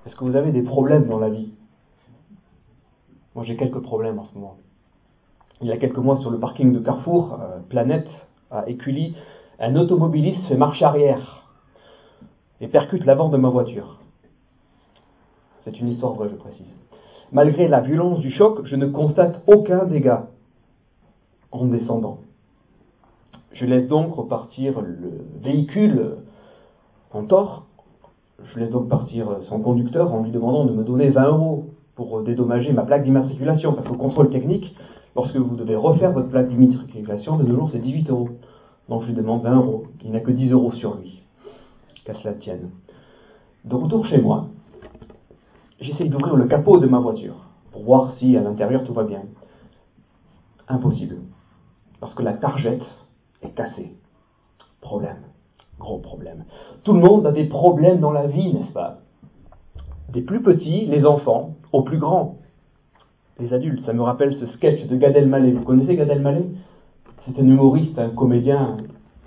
Est-ce que vous avez des problèmes dans la vie? Moi, j'ai quelques problèmes en ce moment. Il y a quelques mois, sur le parking de Carrefour, Planète, à Écully, un automobiliste fait marche arrière et percute l'avant de ma voiture. C'est une histoire vraie, je précise. Malgré la violence du choc, je ne constate aucun dégât en descendant. Je laisse donc repartir le véhicule en tort. Je laisse donc partir son conducteur en lui demandant de me donner 20 € pour dédommager ma plaque d'immatriculation. Parce qu'au contrôle technique, lorsque vous devez refaire votre plaque d'immatriculation, de nos jours c'est 18 €. Donc je lui demande 20 €. Il n'a que 10 € sur lui. Qu'à cela tienne. De retour chez moi, j'essaye d'ouvrir le capot de ma voiture pour voir si à l'intérieur tout va bien. Impossible. Parce que la targette est cassée. Problème. Gros problème. Tout le monde a des problèmes dans la vie, n'est-ce pas? Des plus petits, les enfants, aux plus grands, les adultes. Ça me rappelle ce sketch de Gad Elmaleh. Vous connaissez Gad Elmaleh? C'est un humoriste, un comédien.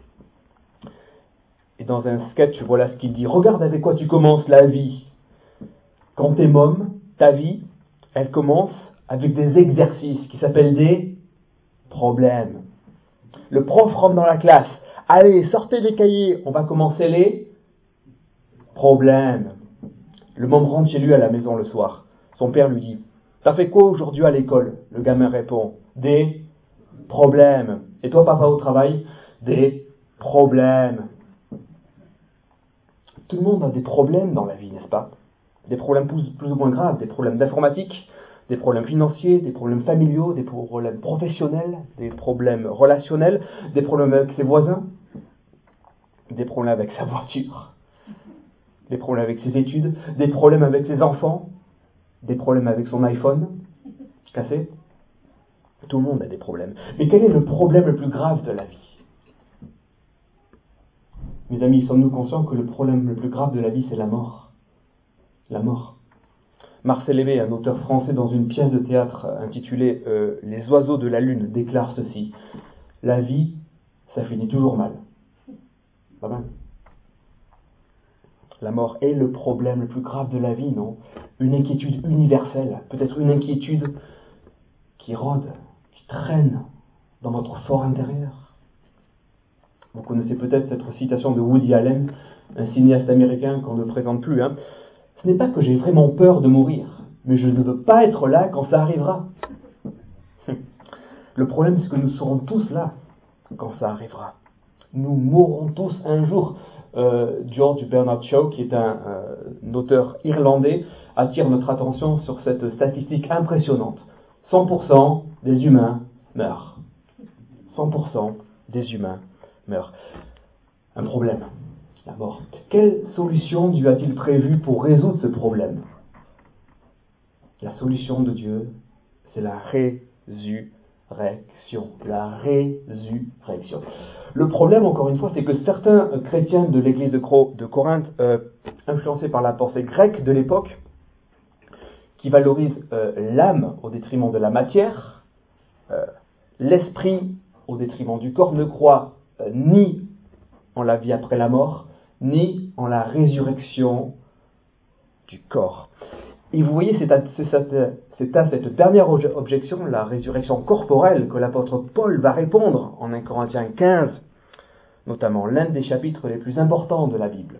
Et dans un sketch, voilà ce qu'il dit. Regarde avec quoi tu commences la vie. Quand t'es môme, ta vie, elle commence avec des exercices qui s'appellent des problèmes. Le prof rentre dans la classe. Allez, sortez les cahiers, on va commencer les problèmes. Le môme rentre chez lui à la maison le soir. Son père lui dit, t'as fait quoi aujourd'hui à l'école? Le gamin répond, des problèmes. Et toi, papa, au travail? Des problèmes. Tout le monde a des problèmes dans la vie, n'est-ce pas? Des problèmes plus ou moins graves, des problèmes d'informatique, des problèmes financiers, des problèmes familiaux, des problèmes professionnels, des problèmes relationnels, des problèmes avec ses voisins, des problèmes avec sa voiture, des problèmes avec ses études, des problèmes avec ses enfants, des problèmes avec son iPhone cassé. Tout le monde a des problèmes. Mais quel est le problème le plus grave de la vie? Mes amis, sommes-nous conscients que le problème le plus grave de la vie, c'est la mort? La mort. Marcel Aimé, un auteur français, dans une pièce de théâtre intitulée « Les oiseaux de la lune » déclare ceci. La vie, ça finit toujours mal. Pas mal. La mort est le problème le plus grave de la vie, non? Une inquiétude universelle, peut-être une inquiétude qui rôde, qui traîne dans votre fort intérieur. Vous connaissez peut-être cette citation de Woody Allen, un cinéaste américain qu'on ne présente plus. Ce n'est pas que j'ai vraiment peur de mourir, mais je ne veux pas être là quand ça arrivera. Le problème, c'est que nous serons tous là quand ça arrivera. Nous mourrons tous un jour. George Bernard Shaw, qui est un auteur irlandais, attire notre attention sur cette statistique impressionnante. 100% des humains meurent. 100% des humains meurent. Un problème, la mort. Quelle solution Dieu a-t-il prévue pour résoudre ce problème? La solution de Dieu, c'est la résurrection. La résurrection. Le problème, encore une fois, c'est que certains chrétiens de l'église de Corinthe, influencés par la pensée grecque de l'époque, qui valorisent l'âme au détriment de la matière, l'esprit au détriment du corps, ne croient ni en la vie après la mort, ni en la résurrection du corps. Et vous voyez, c'est à cette dernière objection, la résurrection corporelle, que l'apôtre Paul va répondre en 1 Corinthiens 15, notamment l'un des chapitres les plus importants de la Bible.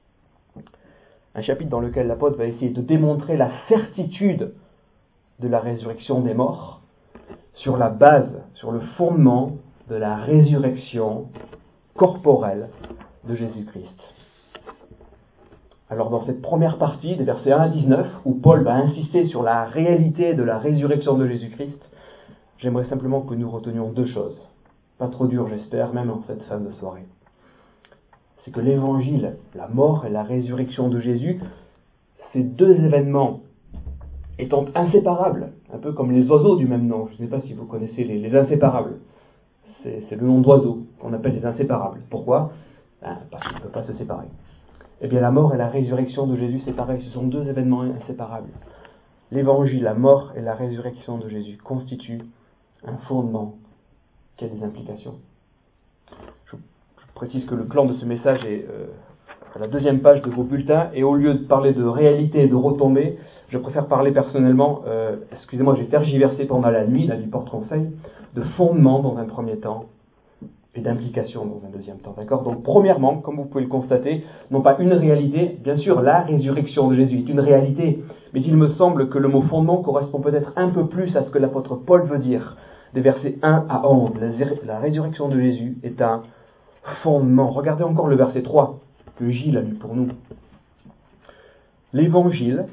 Un chapitre dans lequel l'apôtre va essayer de démontrer la certitude de la résurrection des morts sur la base, sur le fondement de la résurrection corporelle de Jésus-Christ. Alors dans cette première partie, des versets 1 à 19, où Paul va insister sur la réalité de la résurrection de Jésus-Christ, j'aimerais simplement que nous retenions deux choses. Pas trop dur, j'espère, même en cette fin de soirée. C'est que l'évangile, la mort et la résurrection de Jésus, ces deux événements étant inséparables, un peu comme les oiseaux du même nom. Je ne sais pas si vous connaissez les inséparables. C'est le nom d'oiseaux qu'on appelle les inséparables. Pourquoi? Parce qu'on ne peut pas se séparer. Eh bien, la mort et la résurrection de Jésus, c'est pareil, ce sont deux événements inséparables. L'évangile, la mort et la résurrection de Jésus constituent un fondement qui a des implications. Je précise que le plan de ce message est la deuxième page de vos bulletins, et au lieu de parler de réalité et de retombées, je préfère parler personnellement, excusez-moi, j'ai tergiversé pendant la nuit, du porte-conseil, de fondement dans un premier temps, et d'implication dans un deuxième temps, d'accord? Donc, premièrement, comme vous pouvez le constater, non pas une réalité, bien sûr, la résurrection de Jésus est une réalité, mais il me semble que le mot fondement correspond peut-être un peu plus à ce que l'apôtre Paul veut dire, des versets 1 à 11. La résurrection de Jésus est un fondement. Regardez encore le verset 3, que Gilles a lu pour nous. L'évangile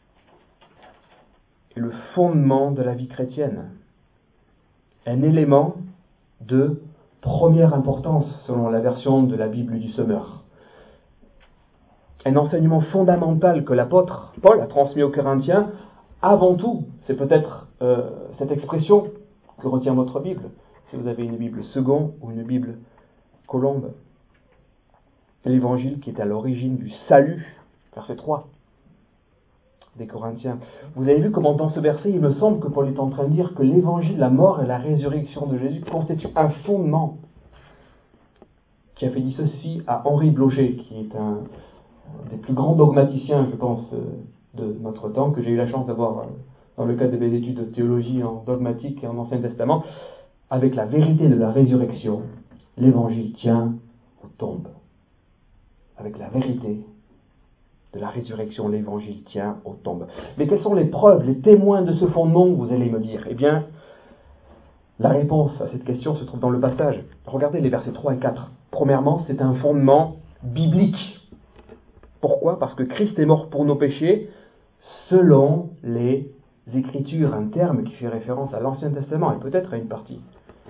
est le fondement de la vie chrétienne, un élément de première importance selon la version de la Bible du Semeur. Un enseignement fondamental que l'apôtre Paul a transmis aux Corinthiens, avant tout, c'est peut-être cette expression que retient votre Bible, si vous avez une Bible Second ou une Bible Colombe. L'évangile qui est à l'origine du salut, verset 3 des Corinthiens. Vous avez vu comment dans ce verset, il me semble que Paul est en train de dire que l'évangile, la mort et la résurrection de Jésus constituent un fondement, qui a fait dire ceci à Henri Blocher, qui est un des plus grands dogmaticiens, je pense, de notre temps, que j'ai eu la chance d'avoir dans le cadre de mes études de théologie en dogmatique et en Ancien Testament. Avec la vérité de la résurrection, l'évangile tient ou tombe. Avec la vérité de la résurrection, l'évangile tient ou tombe. Mais quelles sont les preuves, les témoins de ce fondement, vous allez me dire? Eh bien, la réponse à cette question se trouve dans le passage. Regardez les versets 3 et 4. Premièrement, c'est un fondement biblique. Pourquoi? Parce que Christ est mort pour nos péchés selon les Écritures, un terme qui fait référence à l'Ancien Testament et peut-être à une partie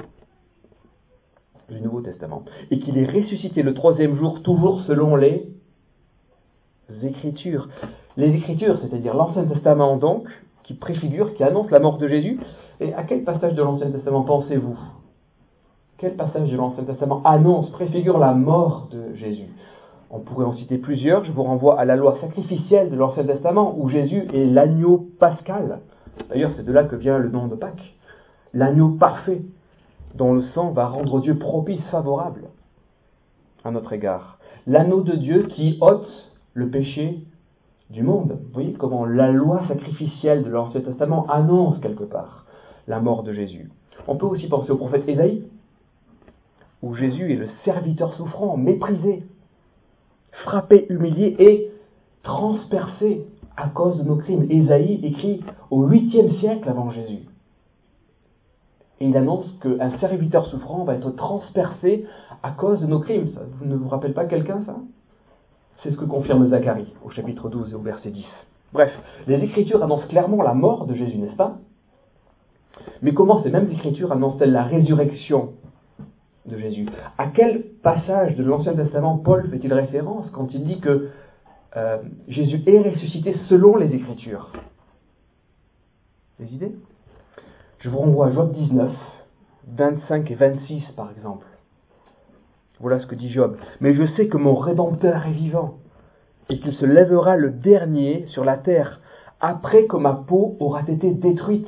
du Nouveau Testament. Et qu'il est ressuscité le troisième jour, toujours selon les Écritures. Les Écritures, c'est-à-dire l'Ancien Testament donc, qui préfigure, qui annonce la mort de Jésus. Et à quel passage de l'Ancien Testament pensez-vous? Quel passage de l'Ancien Testament annonce, préfigure la mort de Jésus? On pourrait en citer plusieurs. Je vous renvoie à la loi sacrificielle de l'Ancien Testament, où Jésus est l'agneau pascal. D'ailleurs, c'est de là que vient le nom de Pâques. L'agneau parfait, dont le sang va rendre Dieu propice, favorable à notre égard. L'agneau de Dieu qui ôte le péché du monde. Vous voyez comment la loi sacrificielle de l'Ancien Testament annonce quelque part la mort de Jésus. On peut aussi penser au prophète Ésaïe, où Jésus est le serviteur souffrant, méprisé, frappé, humilié et transpercé à cause de nos crimes. Ésaïe écrit au 8e siècle avant Jésus. Et il annonce qu'un serviteur souffrant va être transpercé à cause de nos crimes. Ça ne vous rappelle pas quelqu'un, ça? C'est ce que confirme Zacharie au chapitre 12 et au verset 10. Bref, les Écritures annoncent clairement la mort de Jésus, n'est-ce pas? Mais comment ces mêmes Écritures annoncent-elles la résurrection de Jésus? À quel passage de l'Ancien Testament Paul fait-il référence quand il dit que Jésus est ressuscité selon les Écritures? Des idées? Je vous renvoie à Job 19, 25 et 26 par exemple. Voilà ce que dit Job. Mais je sais que mon Rédempteur est vivant et qu'il se lèvera le dernier sur la terre après que ma peau aura été détruite.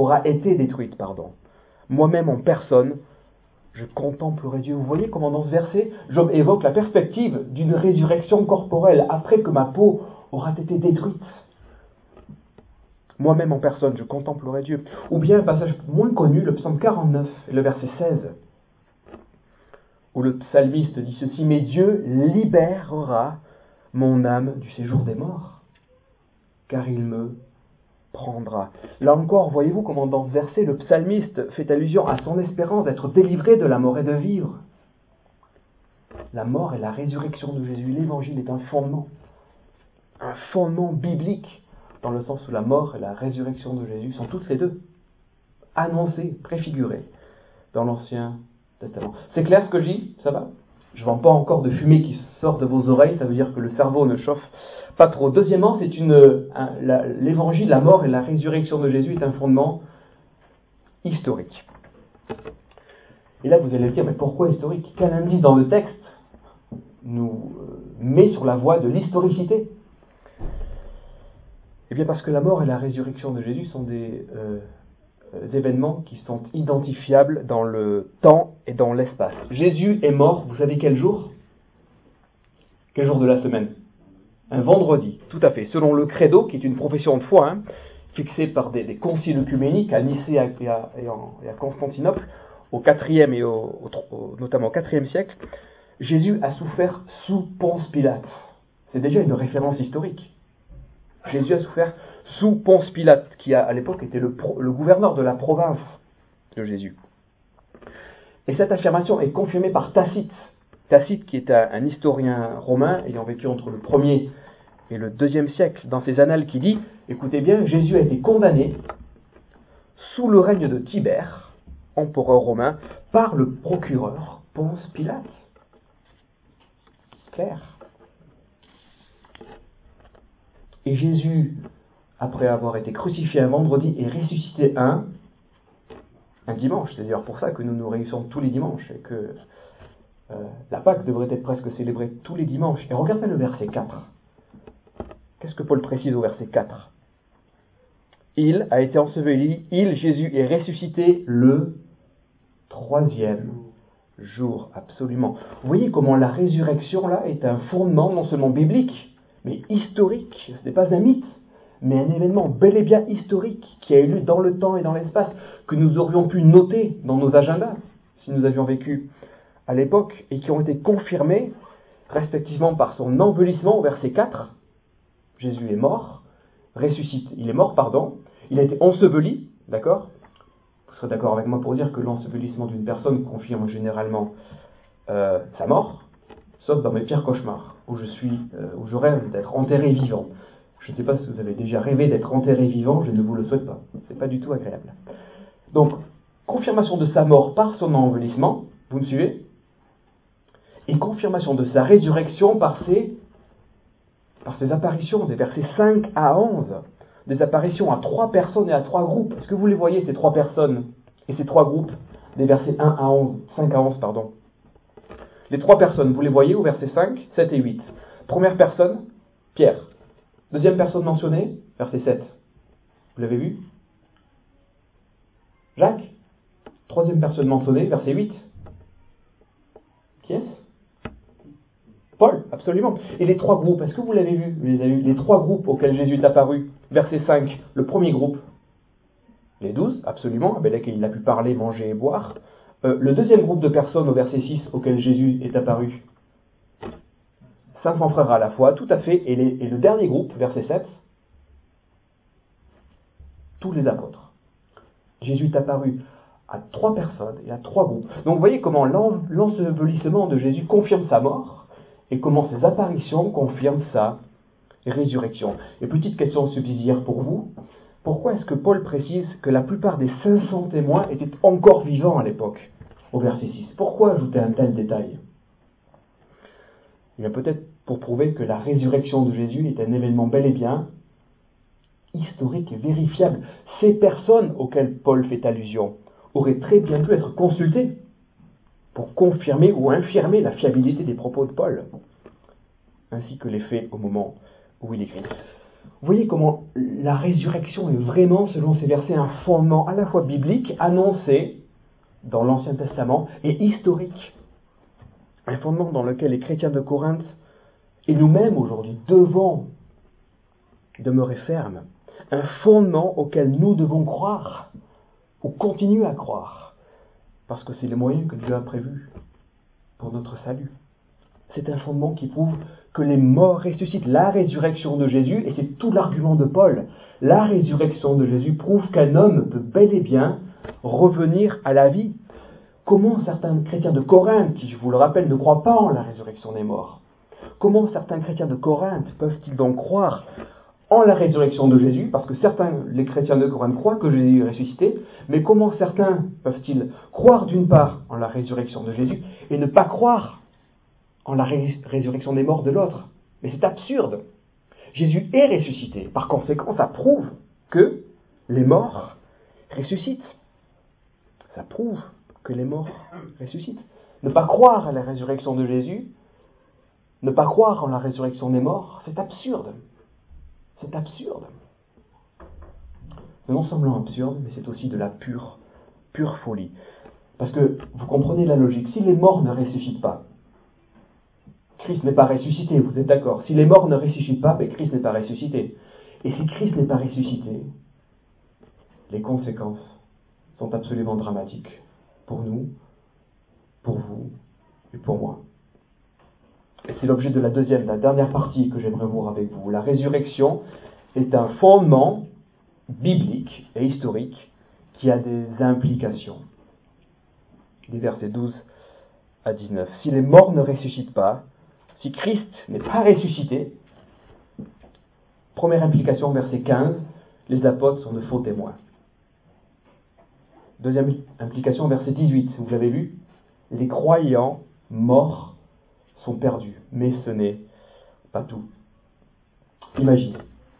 Moi-même en personne, je contemplerai Dieu. Vous voyez comment dans ce verset, Job évoque la perspective d'une résurrection corporelle après que ma peau aura été détruite. Moi-même en personne, je contemplerai Dieu. Ou bien un passage moins connu, le psaume 49, le verset 16, où le psalmiste dit ceci: mais Dieu libérera mon âme du séjour des morts, car il me prendra. Là encore, voyez-vous comment dans ce verset, le psalmiste fait allusion à son espérance d'être délivré de la mort et de vivre. La mort et la résurrection de Jésus, l'évangile est un fondement biblique, dans le sens où la mort et la résurrection de Jésus sont toutes les deux annoncées, préfigurées dans l'Ancien Testament. C'est clair ce que je dis? Ça va? Je ne vends pas encore de fumée qui sort de vos oreilles, ça veut dire que le cerveau ne chauffe pas trop. Deuxièmement, c'est l'évangile, la mort et la résurrection de Jésus est un fondement historique. Et là, vous allez me dire, mais pourquoi historique? Quel indice dans le texte nous met sur la voie de l'historicité? Eh bien, parce que la mort et la résurrection de Jésus sont des événements qui sont identifiables dans le temps et dans l'espace. Jésus est mort, vous savez quel jour? Quel jour de la semaine? Un vendredi, tout à fait, selon le credo, qui est une profession de foi, fixée par des conciles œcuméniques à Nicée et à Constantinople, au IVe et notamment au IVe siècle. Jésus a souffert sous Ponce Pilate. C'est déjà une référence historique. Jésus a souffert sous Ponce Pilate, qui à l'époque était le gouverneur de la province de Jésus. Et cette affirmation est confirmée par Tacite. Tacite, qui est un historien romain ayant vécu entre le 1er et le 2e siècle, dans ses annales, qui dit, écoutez bien, Jésus a été condamné sous le règne de Tibère, empereur romain, par le procureur Ponce Pilate. Clair. Et Jésus, après avoir été crucifié un vendredi et ressuscité un dimanche, c'est d'ailleurs pour ça que nous nous réunissons tous les dimanches, et que la Pâque devrait être presque célébrée tous les dimanches. Et regardez le verset 4. Qu'est-ce que Paul précise au verset 4? Il a été enseveli, Jésus, est ressuscité le 3e jour, absolument. Vous voyez comment la résurrection, là, est un fondement non seulement biblique, mais historique. Ce n'est pas un mythe, mais un événement bel et bien historique, qui a eu lieu dans le temps et dans l'espace, que nous aurions pu noter dans nos agendas, si nous avions vécu à l'époque, et qui ont été confirmés, respectivement par son envelissement au verset 4. Jésus est mort, ressuscité, il est mort, il a été enseveli, d'accord? Vous serez d'accord avec moi pour dire que l'ensevelissement d'une personne confirme généralement sa mort, sauf dans mes pires cauchemars, où je rêve d'être enterré vivant. Je ne sais pas si vous avez déjà rêvé d'être enterré vivant, je ne vous le souhaite pas. C'est pas du tout agréable. Donc, confirmation de sa mort par son envelissement, vous me suivez? Et confirmation de sa résurrection par ses apparitions, des versets 5 à 11, des apparitions à 3 personnes et à 3 groupes. Est-ce que vous les voyez, ces 3 personnes et ces 3 groupes, des versets 5 à 11, pardon. Les 3 personnes, vous les voyez au verset 5, 7 et 8. Première personne, Pierre. Deuxième personne mentionnée, verset 7. Vous l'avez vu? Jacques. Troisième personne mentionnée, verset 8. Qui est-ce? Paul, absolument. Et les 3 groupes, est-ce que vous l'avez vu? Les 3 groupes auxquels Jésus est apparu. Verset 5, le premier groupe. Les 12, absolument, avec lesquels il a pu parler, manger et boire. Le deuxième groupe de personnes au verset 6 auquel Jésus est apparu. 500 frères à la fois, tout à fait. Et le dernier groupe, verset 7, tous les apôtres. Jésus est apparu à 3 personnes et à 3 groupes. Donc vous voyez comment l'ensevelissement de Jésus confirme sa mort et comment ses apparitions confirment sa résurrection. Et petite question subsidiaire pour vous, pourquoi est-ce que Paul précise que la plupart des 500 témoins étaient encore vivants à l'époque, au verset 6? Pourquoi ajouter un tel détail? Eh bien peut-être pour prouver que la résurrection de Jésus est un événement bel et bien historique et vérifiable. Ces personnes auxquelles Paul fait allusion auraient très bien pu être consultées pour confirmer ou infirmer la fiabilité des propos de Paul, ainsi que les faits au moment où il écrit. Vous voyez comment la résurrection est vraiment, selon ces versets, un fondement à la fois biblique, annoncé dans l'Ancien Testament, et historique. Un fondement dans lequel les chrétiens de Corinthe, et nous-mêmes aujourd'hui, devons demeurer fermes. Un fondement auquel nous devons croire, ou continuer à croire, parce que c'est le moyen que Dieu a prévu pour notre salut. C'est un fondement qui prouve que les morts ressuscitent. La résurrection de Jésus, et c'est tout l'argument de Paul, la résurrection de Jésus prouve qu'un homme peut bel et bien revenir à la vie. Comment certains chrétiens de Corinthe, qui, je vous le rappelle, ne croient pas en la résurrection des morts, comment certains chrétiens de Corinthe peuvent-ils donc croire en la résurrection de Jésus? Parce que les chrétiens de Corinthe croient que Jésus est ressuscité, mais comment certains peuvent-ils croire d'une part en la résurrection de Jésus et ne pas croire en la résurrection des morts de l'autre? Mais c'est absurde. Jésus est ressuscité. Par conséquent, ça prouve que les morts ressuscitent. Ça prouve que les morts ressuscitent. Ne pas croire à la résurrection de Jésus, ne pas croire en la résurrection des morts, c'est absurde. C'est absurde. C'est non seulement absurde, mais c'est aussi de la pure folie. Parce que, vous comprenez la logique, si les morts ne ressuscitent pas, Christ n'est pas ressuscité, vous êtes d'accord? Si les morts ne ressuscitent pas, mais Christ n'est pas ressuscité. Et si Christ n'est pas ressuscité, les conséquences sont absolument dramatiques pour nous, pour vous et pour moi. Et c'est l'objet de la dernière partie que j'aimerais voir avec vous. La résurrection est un fondement biblique et historique qui a des implications. Les versets 12 à 19. Si les morts ne ressuscitent pas, si Christ n'est pas ressuscité, première implication, verset 15, les apôtres sont de faux témoins. Deuxième implication, verset 18, vous l'avez lu, les croyants morts sont perdus, mais ce n'est pas tout. Imaginez.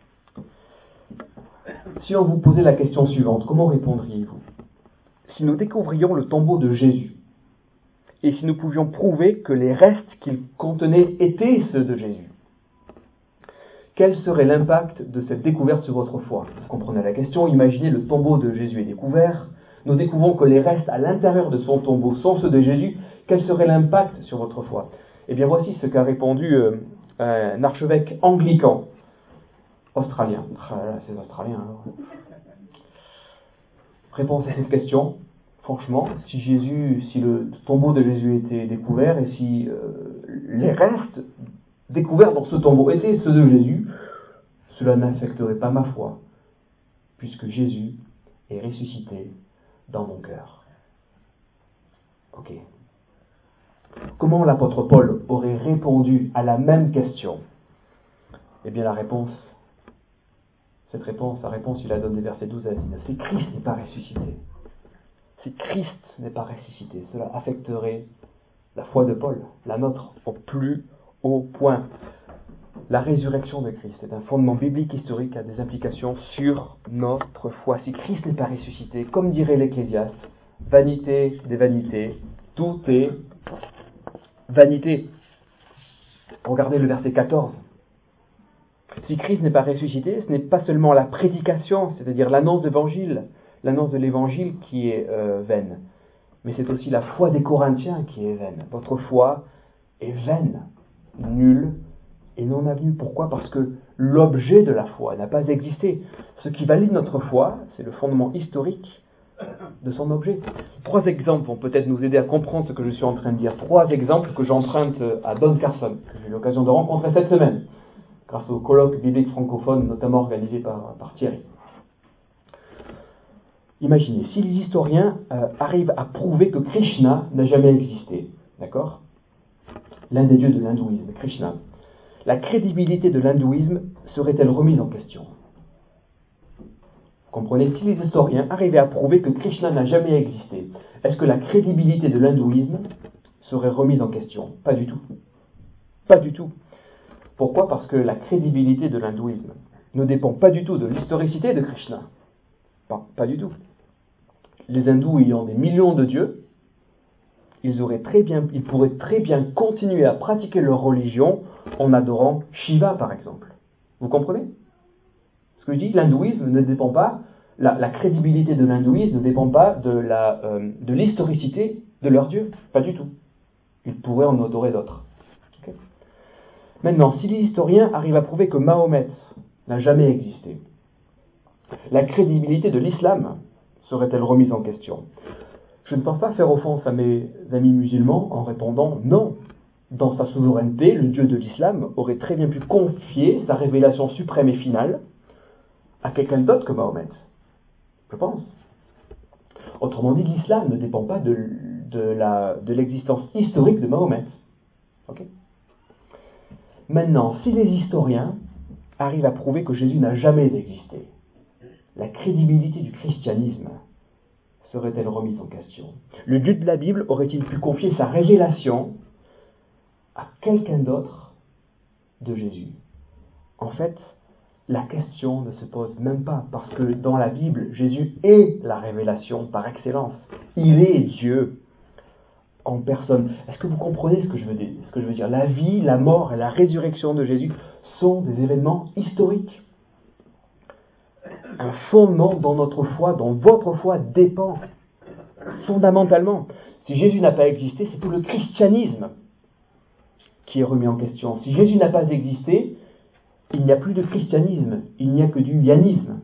Si on vous posait la question suivante, comment répondriez-vous? Si nous découvrions le tombeau de Jésus, et si nous pouvions prouver que les restes qu'il contenait étaient ceux de Jésus, quel serait l'impact de cette découverte sur votre foi? Vous comprenez la question, imaginez le tombeau de Jésus est découvert, nous découvrons que les restes à l'intérieur de son tombeau sont ceux de Jésus, quel serait l'impact sur votre foi? Eh bien voici ce qu'a répondu un archevêque anglican, australien. C'est australien alors. Réponse à cette question, franchement, si le tombeau de Jésus était découvert et si les restes découverts dans ce tombeau étaient ceux de Jésus, cela n'affecterait pas ma foi, puisque Jésus est ressuscité dans mon cœur. Ok. Comment l'apôtre Paul aurait répondu à la même question? Eh bien la réponse, il la donne des versets 12 à 19. Si Christ n'est pas ressuscité, si Christ n'est pas ressuscité, cela affecterait la foi de Paul, la nôtre, au plus haut point. La résurrection de Christ est un fondement biblique historique à des implications sur notre foi. Si Christ n'est pas ressuscité, comme dirait l'Ecclésiaste, vanité des vanités, tout est vanité. Regardez le verset 14. Si Christ n'est pas ressuscité, ce n'est pas seulement la prédication, c'est-à-dire l'annonce de l'évangile qui est vaine, mais c'est aussi la foi des Corinthiens qui est vaine. Votre foi est vaine, nulle et non avenue. Pourquoi? Parce que l'objet de la foi n'a pas existé. Ce qui valide notre foi, c'est le fondement historique de son objet. 3 exemples vont peut-être nous aider à comprendre ce que je suis en train de dire. 3 exemples que j'emprunte à Don Carson, que j'ai eu l'occasion de rencontrer cette semaine, grâce au colloque biblique francophone, notamment organisé par Thierry. Imaginez, si les historiens arrivent à prouver que Krishna n'a jamais existé, d'accord? L'un des dieux de l'hindouisme, Krishna. La crédibilité de l'hindouisme serait-elle remise en question? Comprenez, si les historiens arrivaient à prouver que Krishna n'a jamais existé, est-ce que la crédibilité de l'hindouisme serait remise en question? Pas du tout. Pas du tout. Pourquoi? Parce que la crédibilité de l'hindouisme ne dépend pas du tout de l'historicité de Krishna. Pas du tout. Les hindous ayant des millions de dieux, ils pourraient très bien continuer à pratiquer leur religion en adorant Shiva, par exemple. Vous comprenez? Ce que je dis, l'hindouisme ne dépend pas, la crédibilité de l'hindouisme ne dépend pas de l'historicité de leur dieu. Pas du tout. Ils pourraient en adorer d'autres. Okay. Maintenant, si les historiens arrivent à prouver que Mahomet n'a jamais existé, la crédibilité de l'islam serait-elle remise en question? Je ne pense pas faire offense à mes amis musulmans en répondant non. Dans sa souveraineté, le Dieu de l'islam aurait très bien pu confier sa révélation suprême et finale à quelqu'un d'autre que Mahomet. Je pense. Autrement dit, l'islam ne dépend pas de l'existence historique de Mahomet. Okay. Maintenant, si les historiens arrivent à prouver que Jésus n'a jamais existé, la crédibilité du christianisme serait-elle remise en question? Le Dieu de la Bible aurait-il pu confier sa révélation à quelqu'un d'autre de Jésus? En fait, la question ne se pose même pas, parce que dans la Bible, Jésus est la révélation par excellence. Il est Dieu en personne. Est-ce que vous comprenez ce que je veux dire? La vie, la mort et la résurrection de Jésus sont des événements historiques. Un fondement dans notre foi, dont votre foi dépend fondamentalement. Si Jésus n'a pas existé, c'est tout le christianisme qui est remis en question. Si Jésus n'a pas existé, il n'y a plus de christianisme, il n'y a que du yanisme.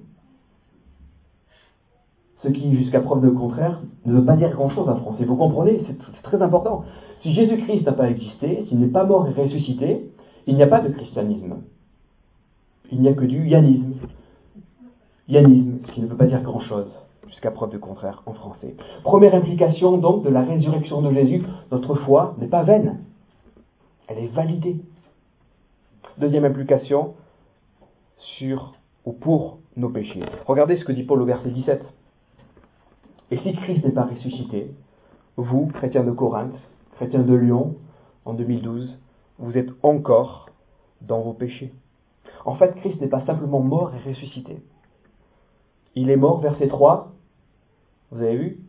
Ce qui, jusqu'à preuve de contraire, ne veut pas dire grand-chose en français. Vous comprenez, c'est très important. Si Jésus-Christ n'a pas existé, s'il n'est pas mort et ressuscité, il n'y a pas de christianisme. Il n'y a que du yanisme. Yanisme, ce qui ne veut pas dire grand-chose, jusqu'à preuve de contraire en français. Première implication donc de la résurrection de Jésus, notre foi n'est pas vaine. Elle est validée. Deuxième implication, sur ou pour nos péchés. Regardez ce que dit Paul au verset 17. Et si Christ n'est pas ressuscité, vous, chrétiens de Corinthe, chrétiens de Lyon, en 2012, vous êtes encore dans vos péchés. En fait, Christ n'est pas simplement mort et ressuscité. Il est mort, verset 3, vous avez vu,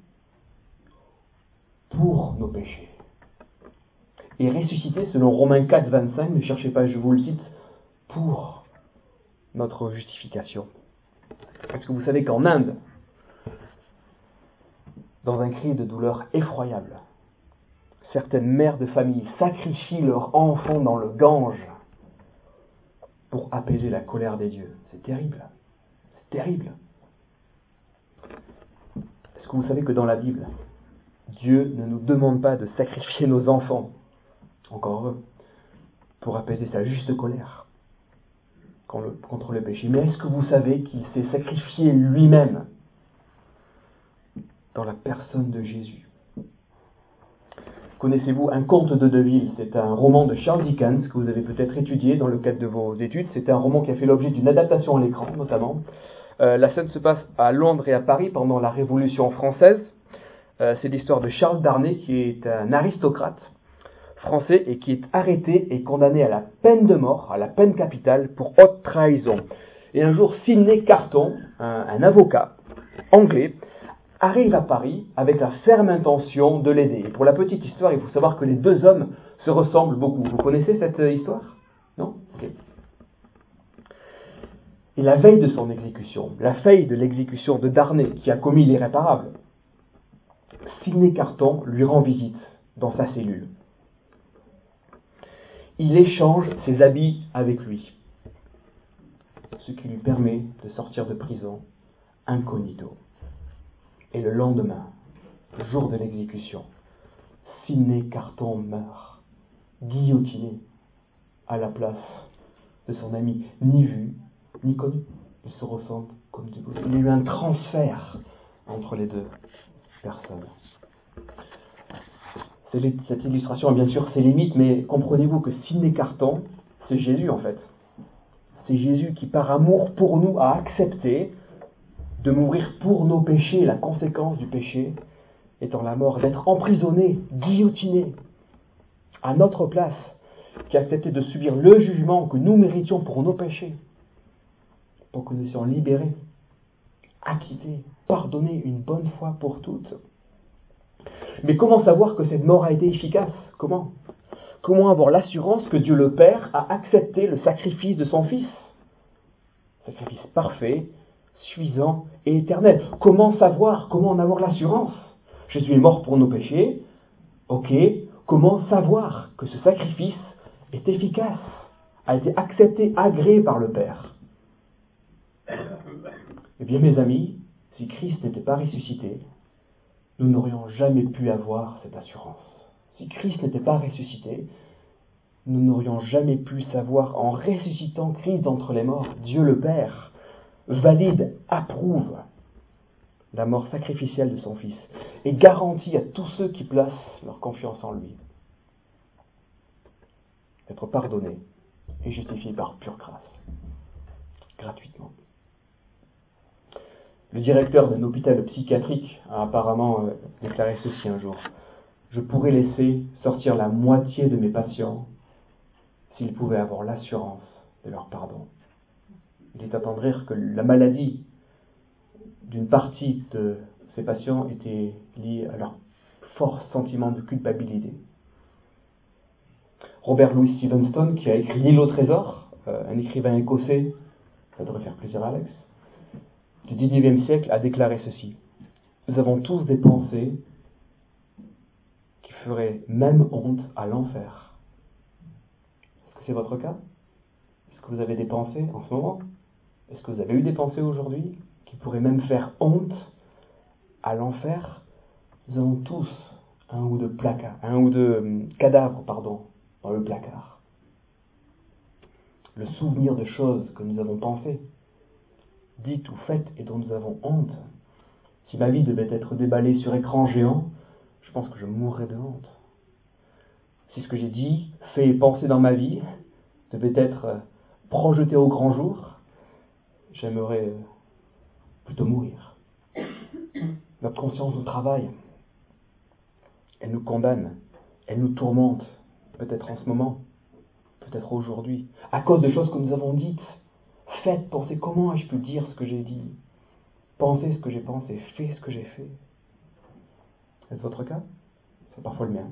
pour nos péchés. Et ressuscité, selon Romains 4, 25, ne cherchez pas, je vous le cite, pour notre justification. Est-ce que vous savez qu'en Inde, dans un cri de douleur effroyable, certaines mères de famille sacrifient leurs enfants dans le Gange pour apaiser la colère des dieux. C'est terrible. C'est terrible. Est-ce que vous savez que dans la Bible, Dieu ne nous demande pas de sacrifier nos enfants, encore heureux, pour apaiser sa juste colère contre le péché. Mais est-ce que vous savez qu'il s'est sacrifié lui-même dans la personne de Jésus? Connaissez-vous Un conte de Deville? C'est un roman de Charles Dickens que vous avez peut-être étudié dans le cadre de vos études. C'est un roman qui a fait l'objet d'une adaptation à l'écran, notamment. La scène se passe à Londres et à Paris pendant la Révolution française. C'est l'histoire de Charles Darnay, qui est un aristocrate français et qui est arrêté et condamné à la peine de mort, à la peine capitale, pour haute trahison. Et un jour, Sidney Carton, un avocat anglais, arrive à Paris avec la ferme intention de l'aider. Et pour la petite histoire, il faut savoir que les deux hommes se ressemblent beaucoup. Vous connaissez cette histoire? Non? Ok. Et la veille de son exécution, la veille de l'exécution de Darnay, qui a commis l'irréparable, Sidney Carton lui rend visite dans sa cellule. Il échange ses habits avec lui, ce qui lui permet de sortir de prison incognito. Et le lendemain, le jour de l'exécution, Sidney Carton meurt, guillotiné, à la place de son ami, ni vu, ni connu. Ils se ressemblent comme du bout. Il y a eu un transfert entre les deux personnes. Cette illustration a bien sûr ses limites, mais comprenez-vous que Sidney Carton, c'est Jésus en fait. C'est Jésus qui, par amour pour nous, a accepté de mourir pour nos péchés. La conséquence du péché étant la mort, d'être emprisonné, guillotiné, à notre place, qui a accepté de subir le jugement que nous méritions pour nos péchés, pour que nous soyons libérés, acquittés, pardonnés une bonne fois pour toutes. Mais comment savoir que cette mort a été efficace? Comment avoir l'assurance que Dieu le Père a accepté le sacrifice de son Fils? Sacrifice parfait, suffisant et éternel. Comment savoir? Comment en avoir l'assurance? Jésus est mort pour nos péchés. Ok. Comment savoir que ce sacrifice est efficace, a été accepté, agréé par le Père? Eh bien, mes amis, si Christ n'était pas ressuscité, nous n'aurions jamais pu avoir cette assurance. Si Christ n'était pas ressuscité, nous n'aurions jamais pu savoir, en ressuscitant Christ d'entre les morts, Dieu le Père valide, approuve la mort sacrificielle de son Fils et garantit à tous ceux qui placent leur confiance en lui d'être pardonnés et justifiés par pure grâce, gratuitement. Le directeur d'un hôpital psychiatrique a apparemment déclaré ceci un jour: je pourrais laisser sortir la moitié de mes patients s'ils pouvaient avoir l'assurance de leur pardon. Il est à attendrir que la maladie d'une partie de ces patients était liée à leur fort sentiment de culpabilité. Robert Louis Stevenson, qui a écrit L'île au trésor, un écrivain écossais, ça devrait faire plaisir à Alex, du XIXe siècle, a déclaré ceci: nous avons tous des pensées qui feraient même honte à l'enfer que c'est votre cas? Est-ce que vous avez des pensées en ce moment? Est-ce que vous avez eu des pensées aujourd'hui qui pourraient même faire honte à l'enfer? Nous avons tous un ou deux cadavres, dans le placard. Le souvenir de choses que nous avons pensées, dites ou faites et dont nous avons honte. Si ma vie devait être déballée sur écran géant, je pense que je mourrais de honte. Si ce que j'ai dit, fait et pensé dans ma vie devait être projeté au grand jour, j'aimerais plutôt mourir. Notre conscience nous travaille. Elle nous condamne. Elle nous tourmente. Peut-être en ce moment. Peut-être aujourd'hui. À cause de choses que nous avons dites. Faites, pensez, comment ai-je pu dire ce que j'ai dit? Pensez ce que j'ai pensé. Fait ce que j'ai fait. Est-ce votre cas? C'est parfois le mien.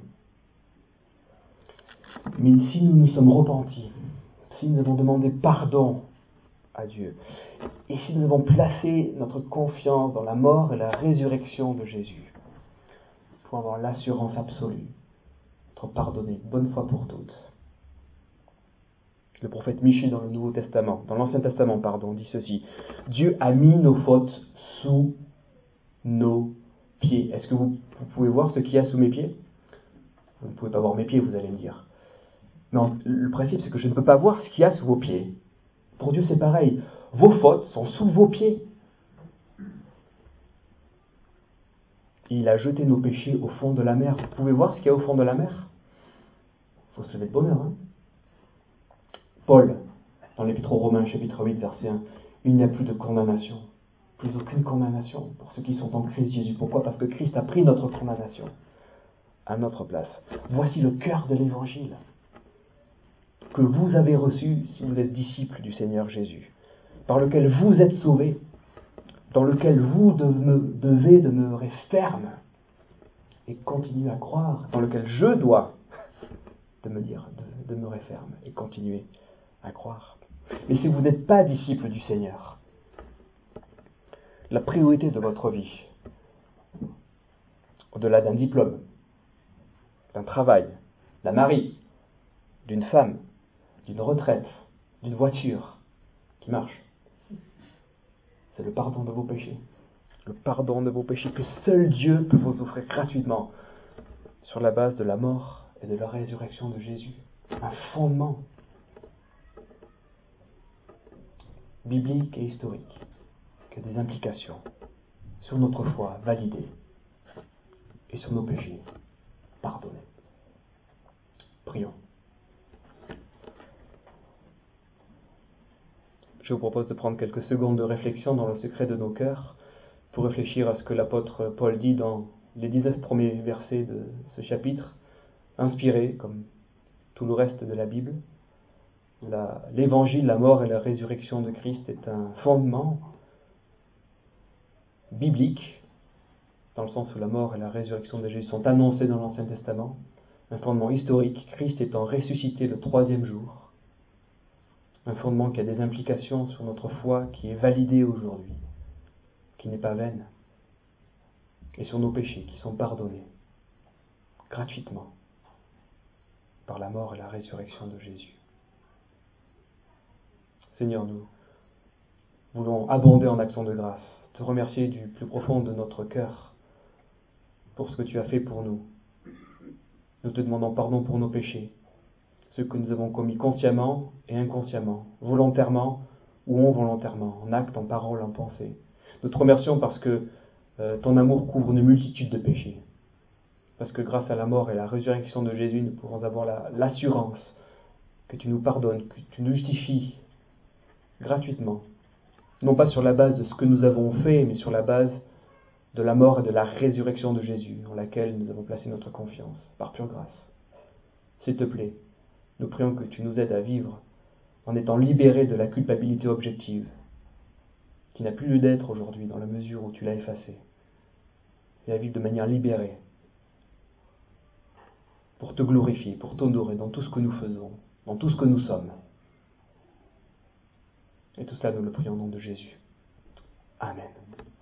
Mais si nous nous sommes repentis, si nous avons demandé pardon à Dieu, et si nous avons placé notre confiance dans la mort et la résurrection de Jésus, pour avoir l'assurance absolue d'être pardonné une bonne fois pour toutes. Le prophète Michée dans l'Ancien Testament, dit ceci: Dieu a mis nos fautes sous nos pieds. Est-ce que vous pouvez voir ce qu'il y a sous mes pieds? Vous ne pouvez pas voir mes pieds, vous allez me dire. Non, le principe, c'est que je ne peux pas voir ce qu'il y a sous vos pieds. Pour Dieu, c'est pareil. Vos fautes sont sous vos pieds. Il a jeté nos péchés au fond de la mer. Vous pouvez voir ce qu'il y a au fond de la mer? Il faut se lever de bonne heure. Paul, dans l'Épître aux Romains, chapitre 8, verset 1, il n'y a plus de condamnation. Plus aucune condamnation pour ceux qui sont en Christ Jésus. Pourquoi? Parce que Christ a pris notre condamnation à notre place. Voici le cœur de l'Évangile que vous avez reçu si vous êtes disciples du Seigneur Jésus, par lequel vous êtes sauvés, dans lequel vous devez demeurer ferme et continuer à croire, dans lequel je dois demeurer ferme et continuer à croire. Mais si vous n'êtes pas disciple du Seigneur, la priorité de votre vie, au-delà d'un diplôme, d'un travail, d'un mari, d'une femme, d'une retraite, d'une voiture qui marche, c'est le pardon de vos péchés. Le pardon de vos péchés que seul Dieu peut vous offrir gratuitement sur la base de la mort et de la résurrection de Jésus. Un fondement biblique et historique qui a des implications sur notre foi validée et sur nos péchés pardonnés. Prions. Je vous propose de prendre quelques secondes de réflexion dans le secret de nos cœurs pour réfléchir à ce que l'apôtre Paul dit dans les 19 premiers versets de ce chapitre, inspiré, comme tout le reste de la Bible. L'évangile, la mort et la résurrection de Christ est un fondement biblique, dans le sens où la mort et la résurrection de Jésus sont annoncées dans l'Ancien Testament, un fondement historique, Christ étant ressuscité le 3e jour, un fondement qui a des implications sur notre foi, qui est validée aujourd'hui, qui n'est pas vaine, et sur nos péchés qui sont pardonnés gratuitement par la mort et la résurrection de Jésus. Seigneur, nous voulons abonder en actions de grâce, te remercier du plus profond de notre cœur pour ce que tu as fait pour nous. Nous te demandons pardon pour nos péchés, ceux que nous avons commis consciemment et inconsciemment, volontairement ou involontairement, en acte, en parole, en pensée. Nous te remercions parce que ton amour couvre une multitude de péchés. Parce que grâce à la mort et la résurrection de Jésus, nous pouvons avoir l'assurance que tu nous pardonnes, que tu nous justifies gratuitement. Non pas sur la base de ce que nous avons fait, mais sur la base de la mort et de la résurrection de Jésus, en laquelle nous avons placé notre confiance, par pure grâce. S'il te plaît, nous prions que tu nous aides à vivre en étant libérés de la culpabilité objective, qui n'a plus lieu d'être aujourd'hui dans la mesure où tu l'as effacée, et à vivre de manière libérée, pour te glorifier, pour t'honorer dans tout ce que nous faisons, dans tout ce que nous sommes. Et tout cela, nous le prions au nom de Jésus. Amen.